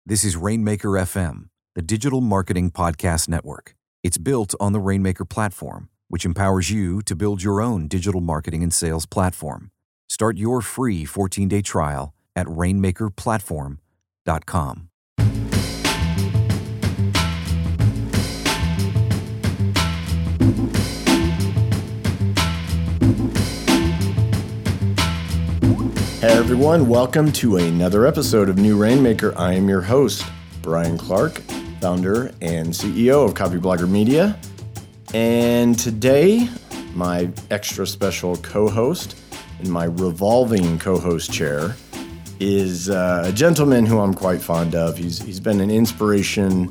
This is Rainmaker FM, the digital marketing podcast network. It's built on the Rainmaker platform, which empowers you to build your own digital marketing and sales platform. Start your free 14-day trial at rainmakerplatform.com. Hey everyone, welcome to another episode of New Rainmaker. I am your host, Brian Clark, founder and CEO of Copyblogger Media. And today, my extra special co-host in my revolving co-host chair is a gentleman who I'm quite fond of. He's been an inspiration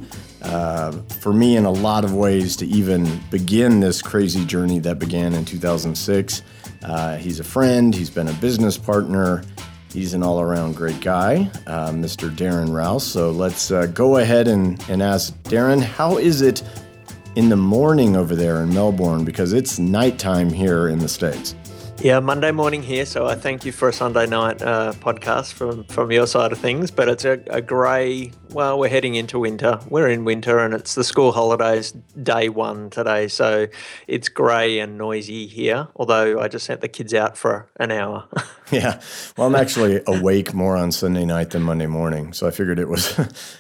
for me in a lot of ways to even begin this crazy journey that began in 2006. He's a friend, he's been a business partner, he's an all-around great guy, Mr. Darren Rouse. So let's go ahead and ask Darren, how is it in the morning over there in Melbourne? Because it's nighttime here in the States. Yeah, Monday morning here, so I thank you for a Sunday night podcast from your side of things. But it's a grey, well, we're heading into winter. We're in winter and it's the school holidays, day one today. So it's grey and noisy here, although I just sent the kids out for an hour. Yeah, well, I'm actually awake more on Sunday night than Monday morning, so I figured it was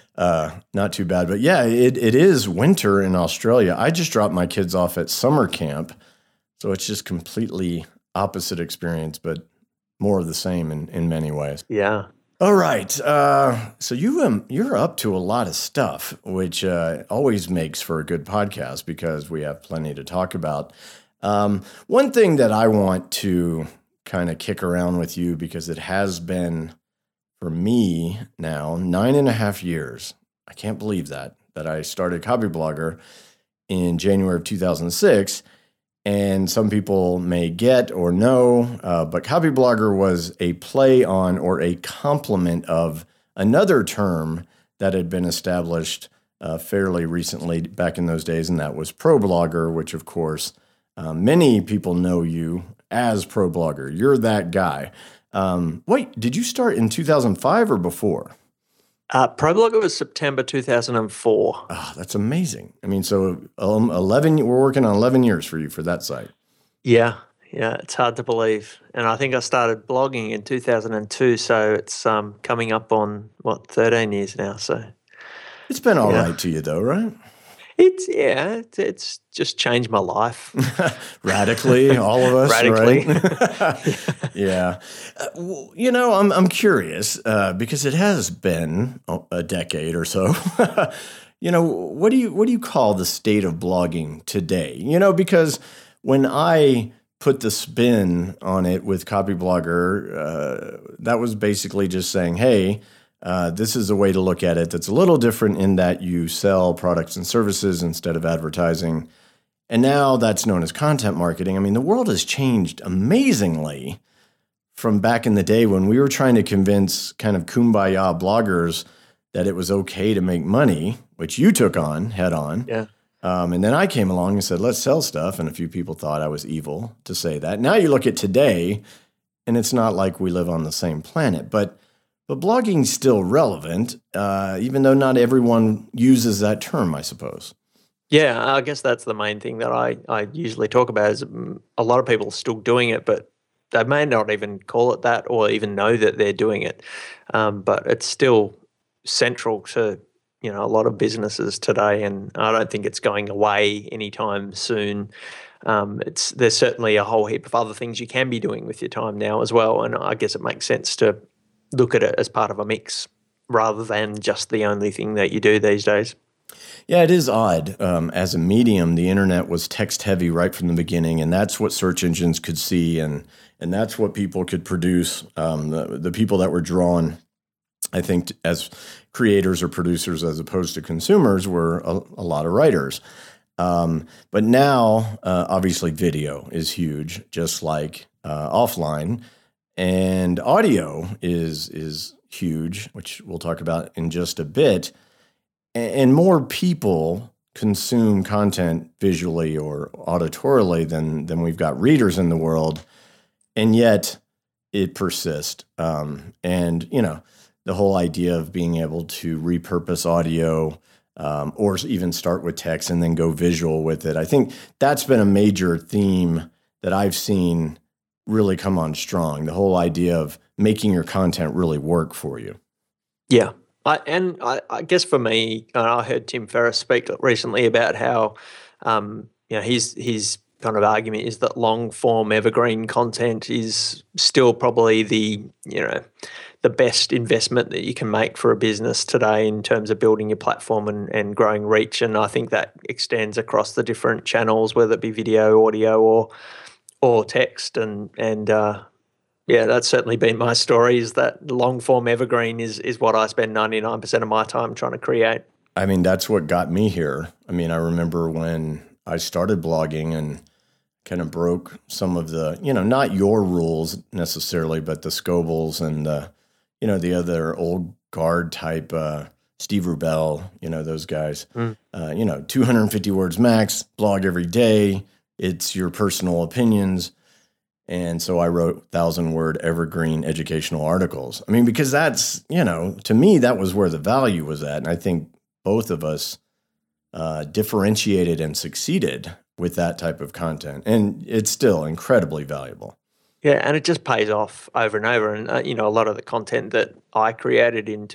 not too bad. But yeah, it is winter in Australia. I just dropped my kids off at summer camp, so it's just completely opposite experience, but more of the same in many ways. Yeah. All right. So you're up to a lot of stuff, which always makes for a good podcast because we have plenty to talk about. One thing that I want to kind of kick around with you, because it has been for me now 9.5 years. I can't believe that I started Copyblogger in January of 2006. And some people may get or know, but Copyblogger was a play on or a complement of another term that had been established fairly recently back in those days, and that was ProBlogger, which, of course, many people know you as ProBlogger. You're that guy. Wait, did you start in 2005 or before? ProBlogger was September 2004. Oh, that's amazing. I mean, so 11. We're working on 11 years for you for that site. Yeah, it's hard to believe. And I think I started blogging in 2002, so it's coming up on, 13 years now. So it's been all right to you, though, right? It's just changed my life. Radically, all of us, radically. Right? Yeah. I'm curious because it has been a decade or so. What do you call the state of blogging today? Because when I put the spin on it with Copyblogger, that was basically just saying, hey, this is a way to look at it that's a little different in that you sell products and services instead of advertising. And now that's known as content marketing. I mean, the world has changed amazingly from back in the day when we were trying to convince kind of kumbaya bloggers that it was okay to make money, which you took on head on. Yeah. And then I came along and said, let's sell stuff. And a few people thought I was evil to say that. Now you look at today, and it's not like we live on the same planet, but blogging's still relevant, even though not everyone uses that term, I suppose. Yeah, I guess that's the main thing that I usually talk about is a lot of people are still doing it, but they may not even call it that or even know that they're doing it. But it's still central to, a lot of businesses today, and I don't think it's going away anytime soon. There's certainly a whole heap of other things you can be doing with your time now as well, and I guess it makes sense to look at it as part of a mix rather than just the only thing that you do these days. Yeah, it is odd. As a medium, the internet was text heavy right from the beginning, and that's what search engines could see, and that's what people could produce. The people that were drawn, I think, as creators or producers as opposed to consumers were a lot of writers. But now, obviously, video is huge, just like offline. And audio is huge, which we'll talk about in just a bit. And more people consume content visually or auditorily than we've got readers in the world. And yet it persists. And, the whole idea of being able to repurpose audio, or even start with text and then go visual with it. I think that's been a major theme that I've seen really come on strong. The whole idea of making your content really work for you. Yeah. I guess for me, I heard Tim Ferriss speak recently about how, his kind of argument is that long form evergreen content is still probably the best investment that you can make for a business today in terms of building your platform and growing reach. And I think that extends across the different channels, whether it be video, audio, or text. And that's certainly been my story, is that long form evergreen is what I spend 99% of my time trying to create. I mean, that's what got me here. I mean, I remember when I started blogging and kind of broke some of the, not your rules necessarily, but the Scobles and the other old guard type, Steve Rubell, those guys, 250 words max, blog every day. It's your personal opinions. And so I wrote 1,000-word evergreen educational articles. I mean, because that's, to me, that was where the value was at. And I think both of us differentiated and succeeded with that type of content. And it's still incredibly valuable. Yeah, and it just pays off over and over. And, a lot of the content that I created in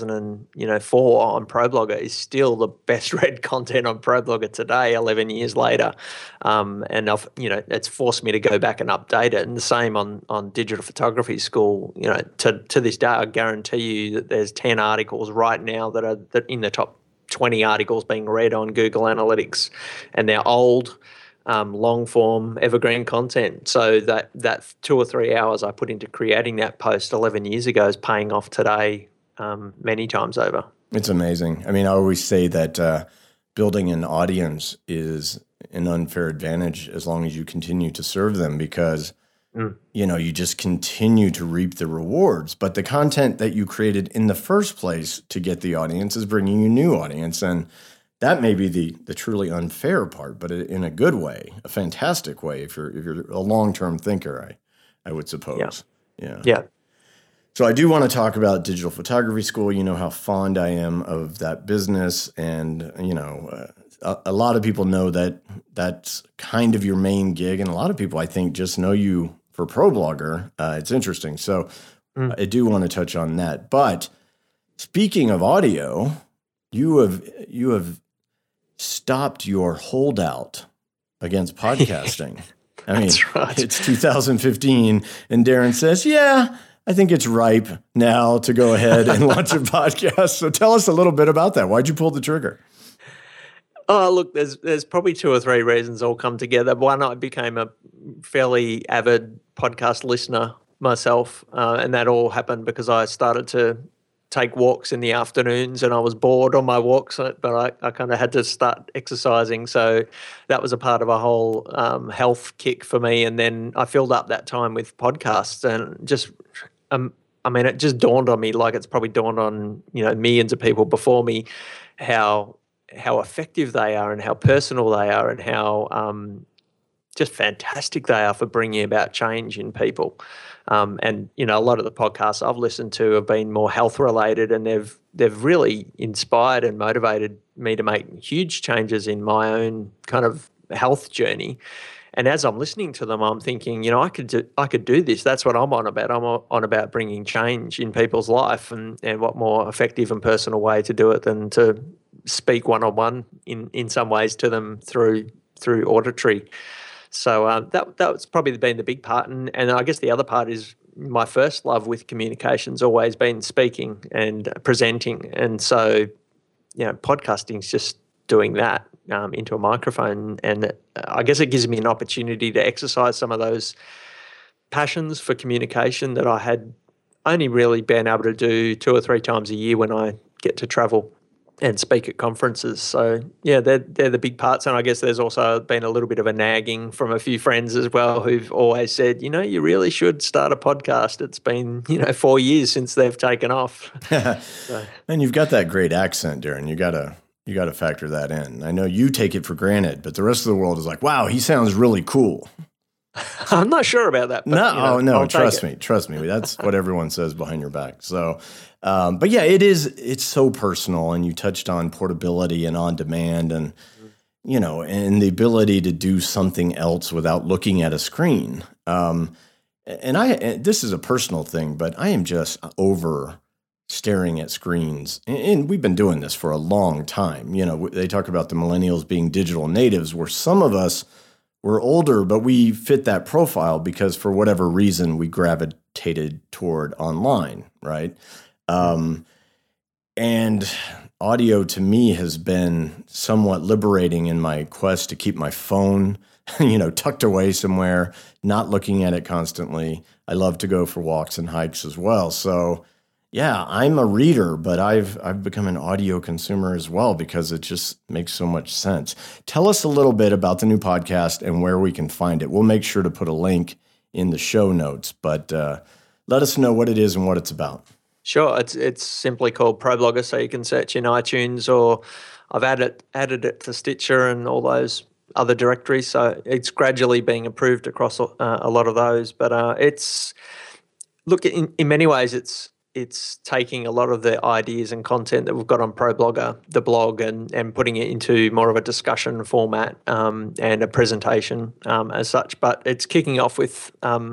2004 on ProBlogger is still the best read content on ProBlogger today, 11 years later. And it's forced me to go back and update it. And the same on Digital Photography School. To this day, I guarantee you that there's 10 articles right now that are in the top 20 articles being read on Google Analytics, and they're old, long form evergreen content. So that 2 or 3 hours I put into creating that post 11 years ago is paying off today many times over. It's amazing. I mean, I always say that building an audience is an unfair advantage as long as you continue to serve them, because you just continue to reap the rewards. But the content that you created in the first place to get the audience is bringing you new audience. And that may be the truly unfair part, but in a good way, a fantastic way, if you're a long-term thinker, I would suppose. Yeah. So I do want to talk about Digital Photography School. You know how fond I am of that business. And, a lot of people know that that's kind of your main gig. And a lot of people, I think, just know you for ProBlogger. It's interesting. So I do want to touch on that. But speaking of audio, you have stopped your holdout against podcasting. I mean, that's right. It's 2015, and Darren says, yeah, I think it's ripe now to go ahead and launch a podcast. So tell us a little bit about that. Why'd you pull the trigger? Oh, look, there's probably 2 or 3 reasons all come together. One, I became a fairly avid podcast listener myself, and that all happened because I started to take walks in the afternoons, and I was bored on my walks, but I kind of had to start exercising. So that was a part of a whole health kick for me. And then I filled up that time with podcasts, and just, it just dawned on me, like it's probably dawned on, millions of people before me, how effective they are and how personal they are and how just fantastic they are for bringing about change in people. And a lot of the podcasts I've listened to have been more health related, and they've really inspired and motivated me to make huge changes in my own kind of health journey. And as I'm listening to them, I'm thinking, I could do this. That's what I'm on about. I'm on about bringing change in people's life, and what more effective and personal way to do it than to speak one-on-one in some ways to them through auditory. So that's probably been the big part. And I guess the other part is my first love with communication's always been speaking and presenting. And so, podcasting's just doing that into a microphone. And I guess it gives me an opportunity to exercise some of those passions for communication that I had only really been able to do 2 or 3 times a year when I get to travel and speak at conferences. So yeah, they're the big parts. And I guess there's also been a little bit of a nagging from a few friends as well who've always said, you really should start a podcast. It's been, 4 years since they've taken off. So. And you've got that great accent, Darren. You gotta factor that in. I know you take it for granted, but the rest of the world is like, wow, he sounds really cool. I'm not sure about that. But, no, trust me. That's what everyone says behind your back. So, but yeah, it's so personal, and you touched on portability and on demand, and and the ability to do something else without looking at a screen. And this is a personal thing, but I am just over staring at screens. And we've been doing this for a long time. They talk about the millennials being digital natives, where some of us were older, but we fit that profile because for whatever reason we gravitated toward online, right? And audio to me has been somewhat liberating in my quest to keep my phone, tucked away somewhere, not looking at it constantly. I love to go for walks and hikes as well. So yeah, I'm a reader, but I've become an audio consumer as well because it just makes so much sense. Tell us a little bit about the new podcast and where we can find it. We'll make sure to put a link in the show notes, but let us know what it is and what it's about. Sure, it's simply called ProBlogger, so you can search in iTunes, or I've added it to Stitcher and all those other directories. So it's gradually being improved across a lot of those. But in many ways, it's taking a lot of the ideas and content that we've got on ProBlogger, the blog, and putting it into more of a discussion format and a presentation as such. But it's kicking off with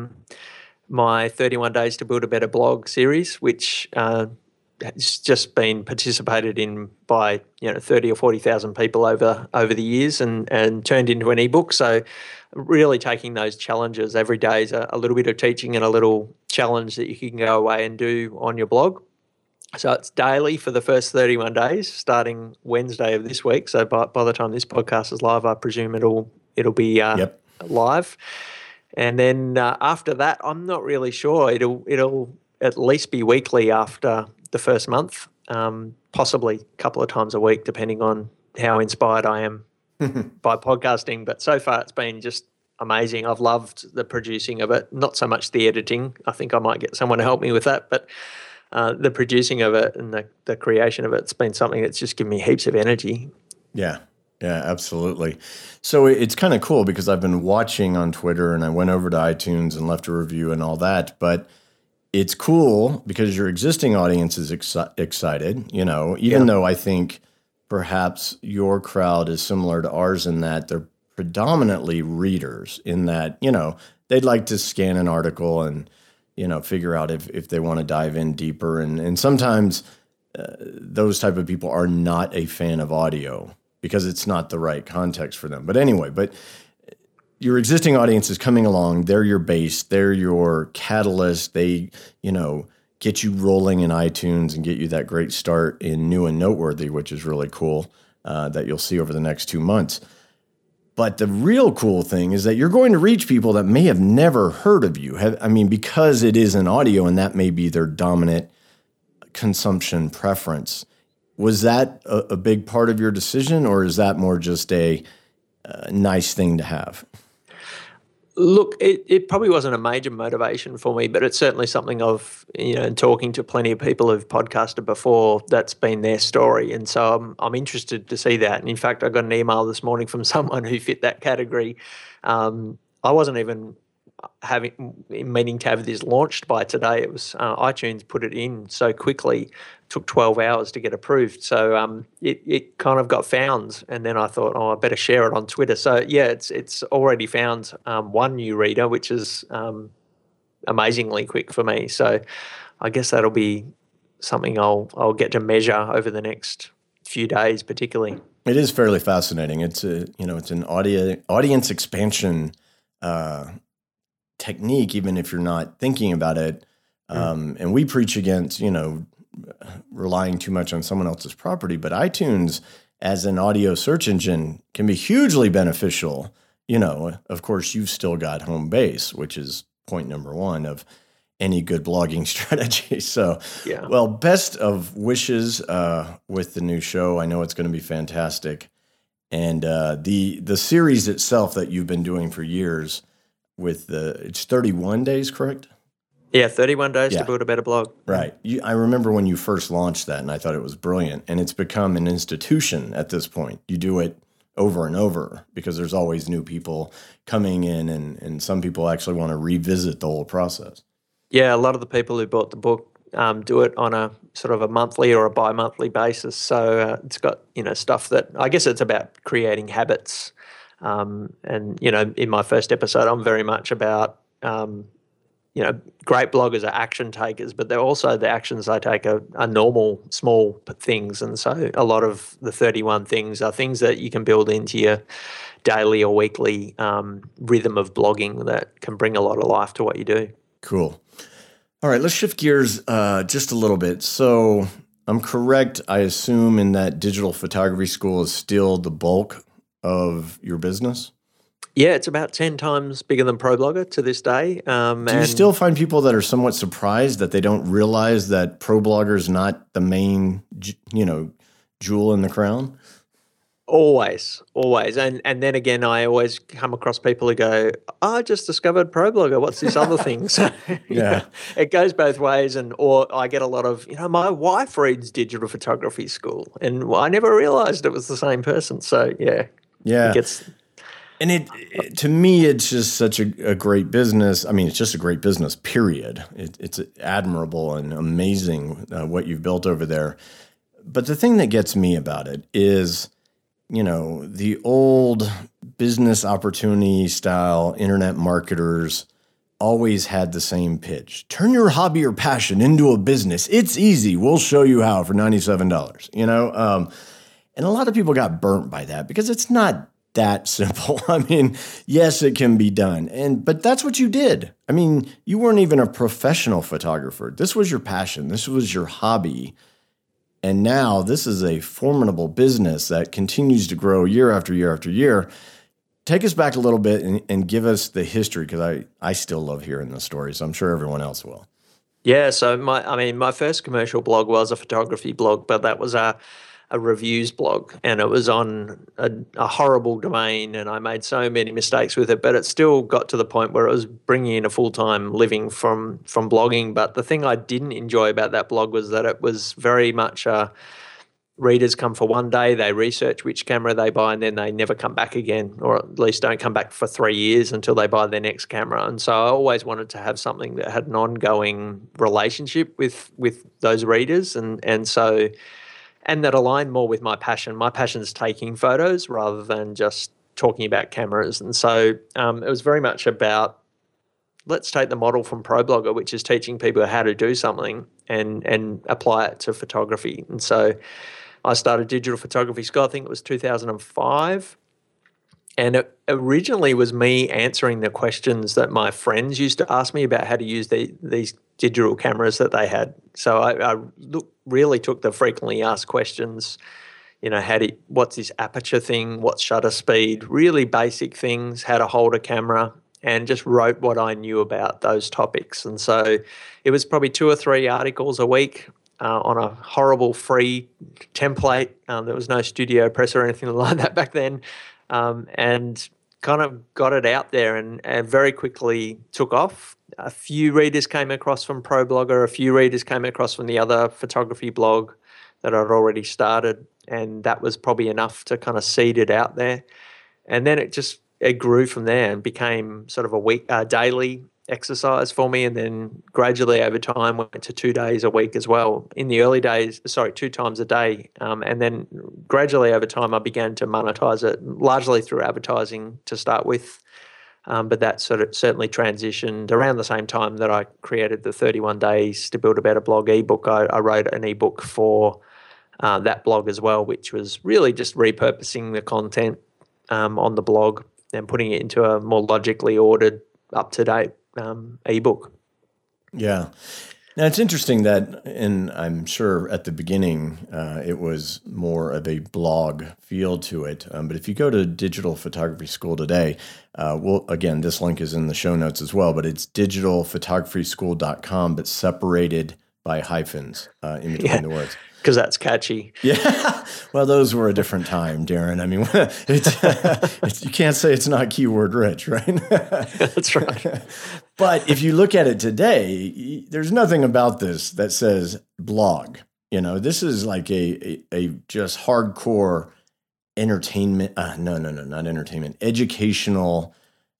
my 31 Days to Build a Better Blog series, which has just been participated in by 30 or 40,000 people over the years and turned into an ebook. So really taking those challenges every day is a little bit of teaching and a little challenge that you can go away and do on your blog. So it's daily for the first 31 days, starting Wednesday of this week. So by the time this podcast is live, I presume it'll be live. And then after that, I'm not really sure. It'll at least be weekly after the first month, possibly a couple of times a week, depending on how inspired I am by podcasting. But so far, it's been just amazing. I've loved the producing of it, not so much the editing. I think I might get someone to help me with that. But the producing of it and the creation of it's been something that's just given me heaps of energy. Yeah. Yeah, absolutely. So it's kind of cool because I've been watching on Twitter and I went over to iTunes and left a review and all that. But it's cool because your existing audience is excited, even though I think perhaps your crowd is similar to ours in that they're predominantly readers, in that, they'd like to scan an article and, figure out if they want to dive in deeper. And sometimes those type of people are not a fan of audio because it's not the right context for them. But anyway, your existing audience is coming along. They're your base. They're your catalyst. They, get you rolling in iTunes and get you that great start in New and Noteworthy, which is really cool, that you'll see over the next 2 months. But the real cool thing is that you're going to reach people that may have never heard of you. Because it is an audio and that may be their dominant consumption preference. Was that a big part of your decision, or is that more just a nice thing to have? Look, it probably wasn't a major motivation for me, but it's certainly something of, talking to plenty of people who've podcasted before, that's been their story. And so I'm interested to see that. And in fact, I got an email this morning from someone who fit that category. I wasn't even meaning to have this launched by today. It was iTunes put it in so quickly. Took 12 hours to get approved. So it kind of got found, and then I thought, I better share it on Twitter. So yeah, it's already found one new reader, which is amazingly quick for me. So I guess that'll be something I'll get to measure over the next few days, particularly. It is fairly fascinating. It's it's an audience expansion technique, even if you're not thinking about it. And we preach against, relying too much on someone else's property, but iTunes as an audio search engine can be hugely beneficial. Of course, you've still got home base, which is point number one of any good blogging strategy. So, yeah. Well, best of wishes with the new show. I know it's going to be fantastic. And the series itself that you've been doing for years with it's 31 days, correct? Yeah, 31 days to build a better blog. Right. I remember when you first launched that, and I thought it was brilliant. And it's become an institution at this point. You do it over and over because there's always new people coming in, and some people actually want to revisit the whole process. Yeah, a lot of the people who bought the book do it on a sort of a monthly or a bi-monthly basis. So it's got, stuff that I guess it's about creating habits. And, in my first episode, I'm very much about, great bloggers are action takers, but they're also the actions they take are normal, small things. And so a lot of the 31 things are things that you can build into your daily or weekly rhythm of blogging that can bring a lot of life to what you do. Cool. All right, let's shift gears just a little bit. So I'm correct, I assume, in that digital photography school is still the bulk of your business? Yeah, it's about 10 times bigger than ProBlogger to this day. Do you still find people that are somewhat surprised that they don't realize that ProBlogger is not the main, jewel in the crown? Always. And then again, I always come across people who go, I just discovered ProBlogger. What's this other thing? So yeah, it goes both ways. Or I get a lot of, my wife reads digital photography school and I never realized it was the same person. So yeah. And it to me, it's just such a great business. I mean, it's just a great business, period. It's admirable and amazing what you've built over there. But the thing that gets me about it is, the old business opportunity style internet marketers always had the same pitch. Turn your hobby or passion into a business. It's easy. We'll show you how for $97, and a lot of people got burnt by that because it's not that simple. I mean, yes, it can be done. But that's what you did. I mean, you weren't even a professional photographer. This was your passion. This was your hobby. And now this is a formidable business that continues to grow year after year after year. Take us back a little bit and give us the history, because I still love hearing the stories. I'm sure everyone else will. Yeah, so my first commercial blog was a photography blog, but that was a reviews blog, and it was on a horrible domain, and I made so many mistakes with it, but it still got to the point where it was bringing in a full-time living from blogging. But the thing I didn't enjoy about that blog was that it was very much readers come for one day, they research which camera they buy, and then they never come back again, or at least don't come back for 3 years until they buy their next camera. And so I always wanted to have something that had an ongoing relationship with those readers, and that aligned more with my passion. My passion is taking photos rather than just talking about cameras. And so it was very much about, let's take the model from ProBlogger, which is teaching people how to do something and apply it to photography. And so I started Digital Photography School, I think it was 2005. And it originally was me answering the questions that my friends used to ask me about how to use these digital cameras that they had. So I really took the frequently asked questions, what's this aperture thing, what's shutter speed, really basic things, how to hold a camera, and just wrote what I knew about those topics. And so it was probably 2 or 3 articles a week on a horrible free template. There was no Studio Press or anything like that back then. And kind of got it out there and very quickly took off. A few readers came across from ProBlogger, a few readers came across from the other photography blog that I'd already started, and that was probably enough to kind of seed it out there. And then it grew from there and became sort of a daily exercise for me, and then gradually over time went to 2 days a week as well. In the early days, 2 times a day, and then gradually over time I began to monetize it, largely through advertising to start with, but that certainly transitioned around the same time that I created the 31 Days to Build a Better Blog ebook. I wrote an ebook for that blog as well, which was really just repurposing the content on the blog and putting it into a more logically ordered, up-to-date ebook. Yeah. Now, it's interesting that, and I'm sure at the beginning it was more of a blog feel to it, but if you go to Digital Photography School today, again, this link is in the show notes as well, but it's digitalphotographyschool.com, but separated by hyphens in between the words. Because that's catchy. Yeah. Well, those were a different time, Darren. I mean, you can't say it's not keyword rich, right? That's right. But if you look at it today, there's nothing about this that says blog. This is like a just hardcore entertainment. No, not entertainment. Educational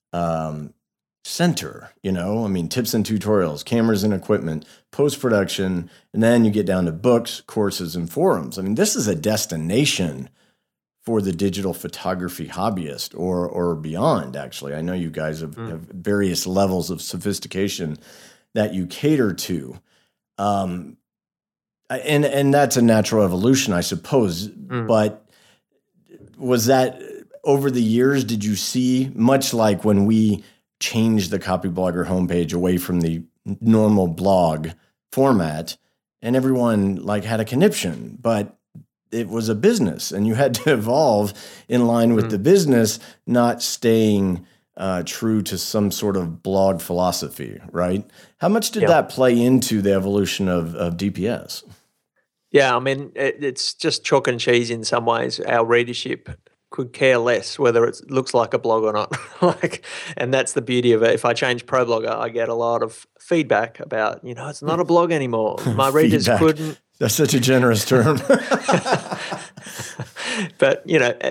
center. I mean, tips and tutorials, cameras and equipment, post-production, and then you get down to books, courses, and forums. I mean, this is a destination for the digital photography hobbyist or beyond, actually. I know you guys have various levels of sophistication that you cater to. And that's a natural evolution, I suppose. But was that over the years, did you see, much like when we changed the Copyblogger homepage away from the normal blog format, and everyone had a conniption, but it was a business and you had to evolve in line with the business, not staying true to some sort of blog philosophy, right? How much did that play into the evolution of DPS? Yeah, I mean, it's just chalk and cheese in some ways. Our readership could care less whether it looks like a blog or not. And that's the beauty of it. If I change ProBlogger, I get a lot of feedback about, it's not a blog anymore. My readers couldn't. That's such a generous term. But,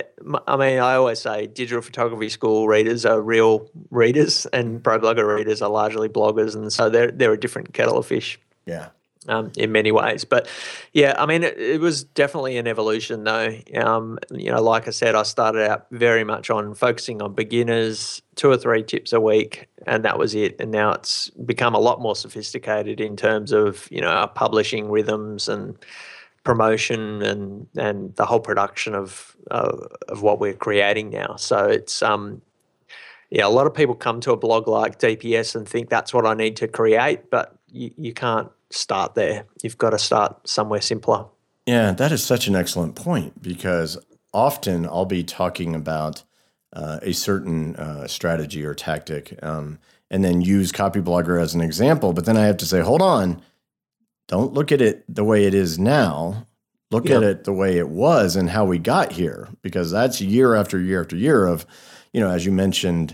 I mean, I always say digital photography school readers are real readers and ProBlogger readers are largely bloggers. And so they're a different kettle of fish. Yeah. In many ways. But yeah, I mean, it was definitely an evolution though. Like I said, I started out very much on focusing on beginners, 2 or 3 tips a week, and that was it. And now it's become a lot more sophisticated in terms of, our publishing rhythms and promotion and the whole production of what we're creating now. So it's, a lot of people come to a blog like DPS and think that's what I need to create, but you can't start there. You've got to start somewhere simpler. Yeah, that is such an excellent point, because often I'll be talking about a certain strategy or tactic and then use Copyblogger as an example. But then I have to say, hold on, don't look at it the way it is now. Look at it the way it was and how we got here, because that's year after year after year of, as you mentioned,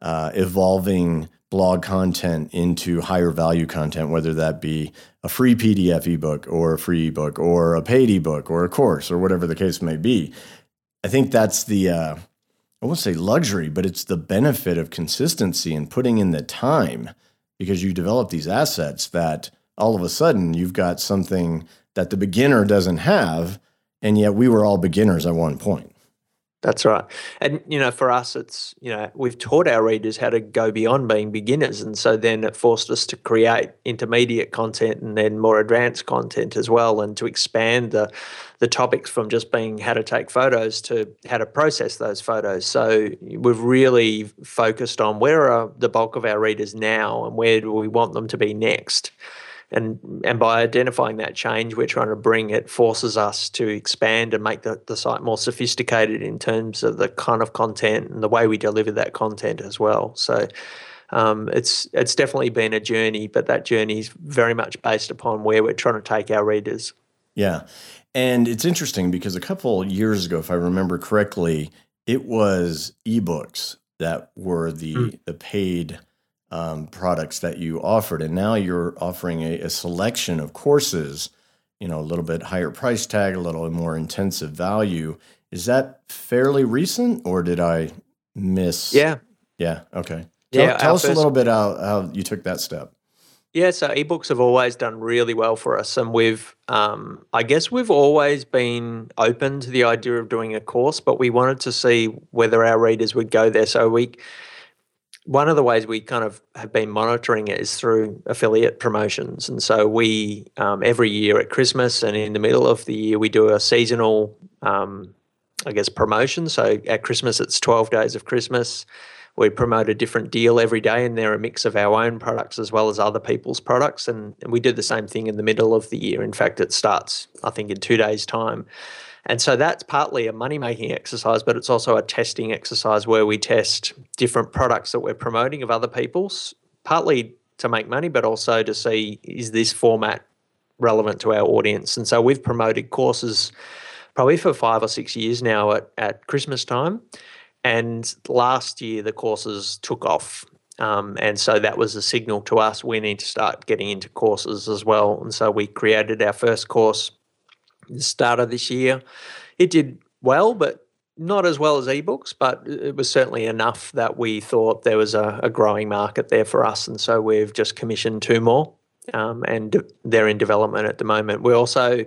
evolving blog content into higher value content, whether that be a free PDF ebook or a free ebook or a paid ebook or a course or whatever the case may be. I think that's the, I won't say luxury, but it's the benefit of consistency and putting in the time, because you develop these assets that all of a sudden you've got something that the beginner doesn't have, and yet we were all beginners at one point. That's right. And, for us, it's, we've taught our readers how to go beyond being beginners. And so then it forced us to create intermediate content and then more advanced content as well, and to expand the topics from just being how to take photos to how to process those photos. So we've really focused on where are the bulk of our readers now and where do we want them to be next. And by identifying that change we're trying to bring, it forces us to expand and make the site more sophisticated in terms of the kind of content and the way we deliver that content as well. So it's definitely been a journey, but that journey is very much based upon where we're trying to take our readers. Yeah. And it's interesting because a couple years ago, if I remember correctly, it was ebooks that were the paid products that you offered. And now you're offering a selection of courses, a little bit higher price tag, a little more intensive value. Is that fairly recent, or did I miss? Yeah. Yeah. Okay. Tell us a little bit how you took that step. Yeah, so ebooks have always done really well for us, and we've always been open to the idea of doing a course, but we wanted to see whether our readers would go there. So one of the ways we kind of have been monitoring it is through affiliate promotions. And so we, every year at Christmas and in the middle of the year, we do a seasonal, promotion. So at Christmas, it's 12 days of Christmas. We promote a different deal every day, and they're a mix of our own products as well as other people's products. And we do the same thing in the middle of the year. In fact, it starts, I think, in 2 days' time. And so that's partly a money-making exercise, but it's also a testing exercise where we test different products that we're promoting of other people's, partly to make money, but also to see, is this format relevant to our audience? And so we've promoted courses probably for 5 or 6 years now at Christmas time. And last year, the courses took off. And so that was a signal to us, we need to start getting into courses as well. And so we created our first course at the start of this year. It did well, but not as well as ebooks, but it was certainly enough that we thought there was a growing market there for us. And so we've just commissioned 2 more, and they're in development at the moment. We also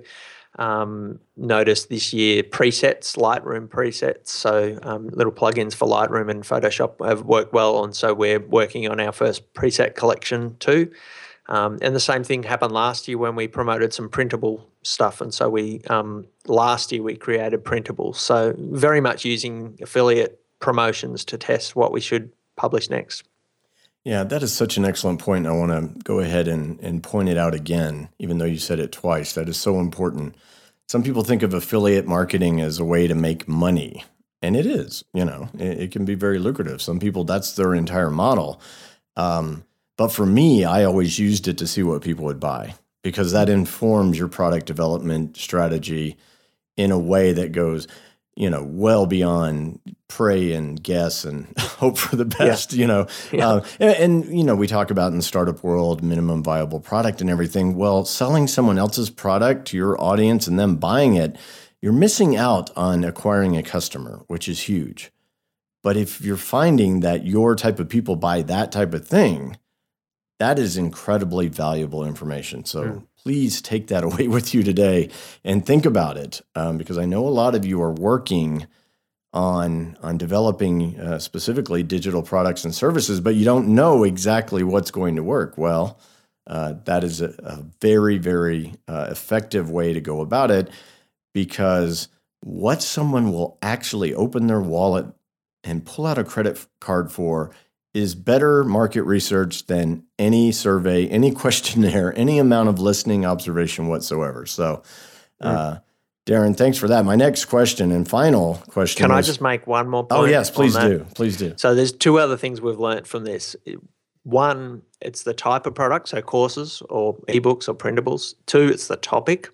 noticed this year presets, Lightroom presets. So little plugins for Lightroom and Photoshop have worked well. And so we're working on our first preset collection too. And the same thing happened last year when we promoted some printable stuff. And so last year we created printables. So very much using affiliate promotions to test what we should publish next. Yeah, that is such an excellent point. I want to go ahead and point it out again, even though you said it twice. That is so important. Some people think of affiliate marketing as a way to make money, and it is. It can be very lucrative. Some people, that's their entire model. But for me, I always used it to see what people would buy, because that informs your product development strategy in a way that goes, well beyond pray and guess and hope for the best, Yeah. And we talk about in the startup world, minimum viable product and everything. Well, selling someone else's product to your audience and them buying it, you're missing out on acquiring a customer, which is huge. But if you're finding that your type of people buy that type of thing, that is incredibly valuable information. So please take that away with you today and think about it, because I know a lot of you are working on developing specifically digital products and services, but you don't know exactly what's going to work. Well, that is a very, very effective way to go about it, because what someone will actually open their wallet and pull out a credit card for is better market research than any survey, any questionnaire, any amount of listening observation whatsoever. So, Darren, thanks for that. My next question and final question Can I just make one more point? Oh, yes, please do. Please do. So there's 2 other things we've learned from this. 1, it's the type of product, so courses or ebooks or printables. 2, it's the topic.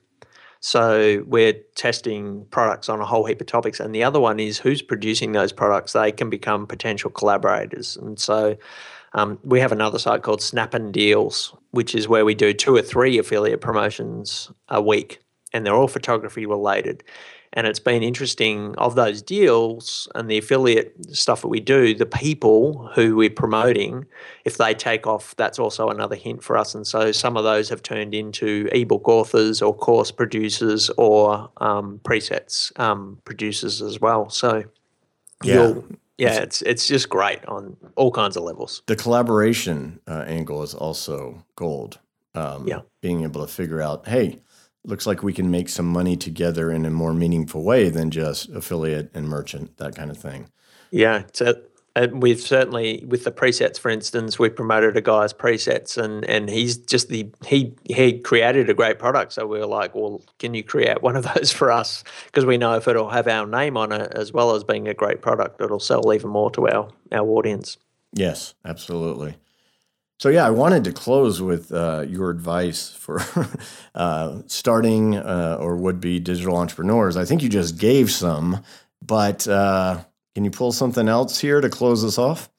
So we're testing products on a whole heap of topics. And the other one is who's producing those products. They can become potential collaborators. And so we have another site called Snap and Deals, which is where we do 2 or 3 affiliate promotions a week. And they're all photography related. And it's been interesting, of those deals and the affiliate stuff that we do, the people who we're promoting, if they take off, that's also another hint for us. And so some of those have turned into ebook authors or course producers or presets producers as well. So it's just great on all kinds of levels. The collaboration angle is also gold. Being able to figure out, hey, looks like we can make some money together in a more meaningful way than just affiliate and merchant, that kind of thing. Yeah. So we've certainly, with the presets, for instance, we promoted a guy's presets and he's just he created a great product. So we were like, well, can you create one of those for us? Because we know if it'll have our name on it, as well as being a great product, it'll sell even more to our audience. Yes, absolutely. So I wanted to close with your advice for starting or would-be digital entrepreneurs. I think you just gave some, but can you pull something else here to close us off?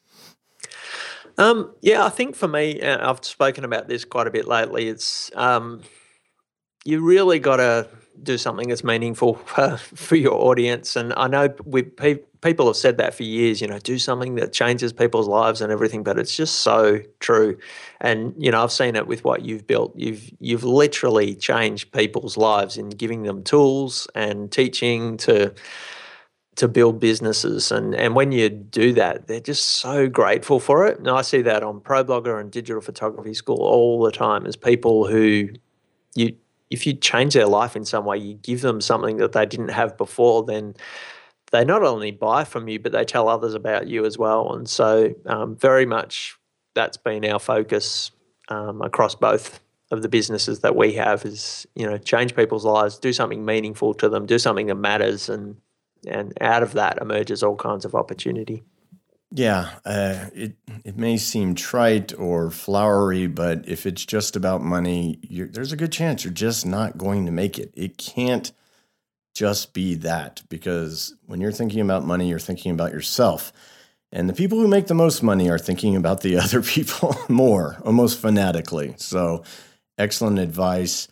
I think for me, I've spoken about this quite a bit lately. It's you really got to do something that's meaningful for your audience. And I know people have said that for years, do something that changes people's lives and everything, but it's just so true. And, I've seen it with what you've built. You've literally changed people's lives in giving them tools and teaching to build businesses. And when you do that, they're just so grateful for it. And I see that on ProBlogger and Digital Photography School all the time as people who if you change their life in some way, you give them something that they didn't have before, then they not only buy from you, but they tell others about you as well. And so very much that's been our focus across both of the businesses that we have is, change people's lives, do something meaningful to them, do something that matters, and out of that emerges all kinds of opportunity. Yeah, it may seem trite or flowery, but if it's just about money, there's a good chance you're just not going to make it. It can't just be that, because when you're thinking about money, you're thinking about yourself. And the people who make the most money are thinking about the other people more, almost fanatically. So excellent advice.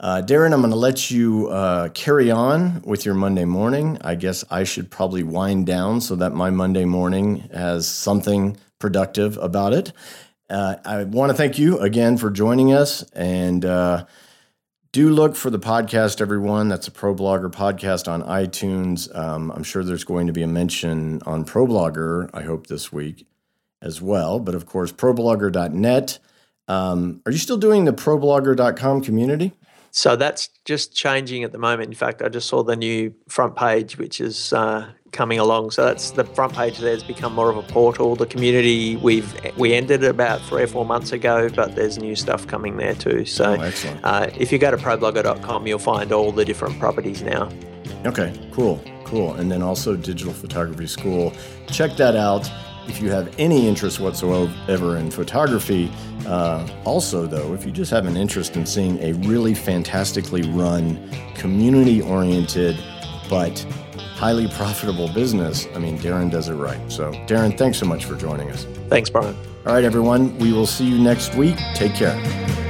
Darren, I'm going to let you carry on with your Monday morning. I guess I should probably wind down so that my Monday morning has something productive about it. I want to thank you again for joining us, and do look for the podcast, everyone. That's a ProBlogger podcast on iTunes. I'm sure there's going to be a mention on ProBlogger, I hope, this week as well. But of course, ProBlogger.net. Are you still doing the ProBlogger.com community? So that's just changing at the moment. In fact, I just saw the new front page, which is coming along. So that's the front page there has become more of a portal. The community, we ended it about 3 or 4 months ago, but there's new stuff coming there too. So if you go to ProBlogger.com, you'll find all the different properties now. Okay, cool. And then also Digital Photography School. Check that out if you have any interest whatsoever in photography. Also, though, if you just have an interest in seeing a really fantastically run, community-oriented, but highly profitable business, I mean, Darren does it right. So, Darren, thanks so much for joining us. Thanks, Brian. All right, everyone. We will see you next week. Take care.